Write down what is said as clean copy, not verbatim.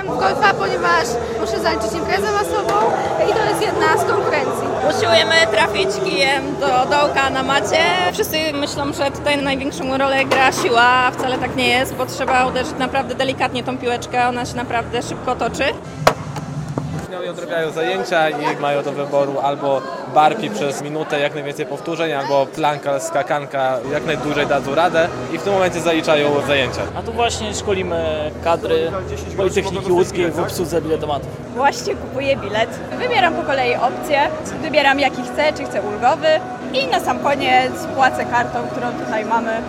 gram w golfa, ponieważ muszę zaliczyć imprezę masową i to jest jedna z konkurencji. Usiłujemy trafić kijem do dołka na macie. Wszyscy myślą, że tutaj największą rolę gra siła, a wcale tak nie jest, bo trzeba uderzyć naprawdę delikatnie tą piłeczkę, ona się naprawdę szybko toczy. Uczniowie odrabiają zajęcia i mają do wyboru albo barpi przez minutę, jak najwięcej powtórzeń, albo planka, skakanka, jak najdłużej dadzą radę i w tym momencie zaliczają zajęcia. A tu właśnie szkolimy kadry Politechniki Łódzkiej w obsłudze biletomatów. Właśnie kupuję bilet. Wybieram po kolei opcje, wybieram jaki chcę, czy chcę ulgowy i na sam koniec płacę kartą, którą tutaj mamy.